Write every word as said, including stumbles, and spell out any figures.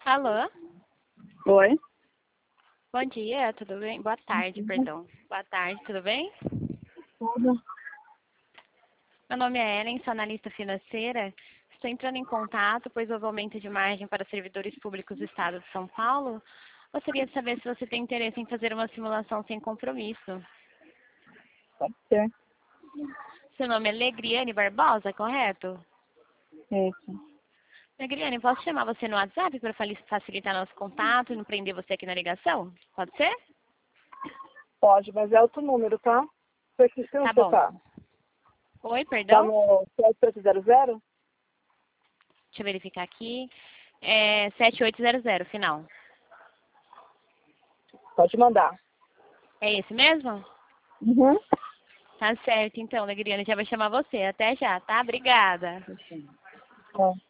Alô? Oi? Bom dia, tudo bem? Boa tarde, perdão. Boa tarde, tudo bem? Tudo. Meu nome é Ellen, sou analista financeira. Estou entrando em contato, pois houve aumento de margem para servidores públicos do Estado de São Paulo. Gostaria de saber se você tem interesse em fazer uma simulação sem compromisso. Pode ser. Seu nome é Legriane Barbosa, correto? Isso. Legriane, posso chamar você no WhatsApp para facilitar nosso contato e não prender você aqui na ligação? Pode ser? Pode, mas é outro número, tá? Foi que Tá você bom. tá? Oi, Tá perdão? no sete oito zero zero? Deixa eu verificar aqui. É sete oito zero zero, final. Pode mandar. É esse mesmo? Uhum. Tá certo, então, Legriane, já vai chamar você. Até já, tá? Obrigada. É.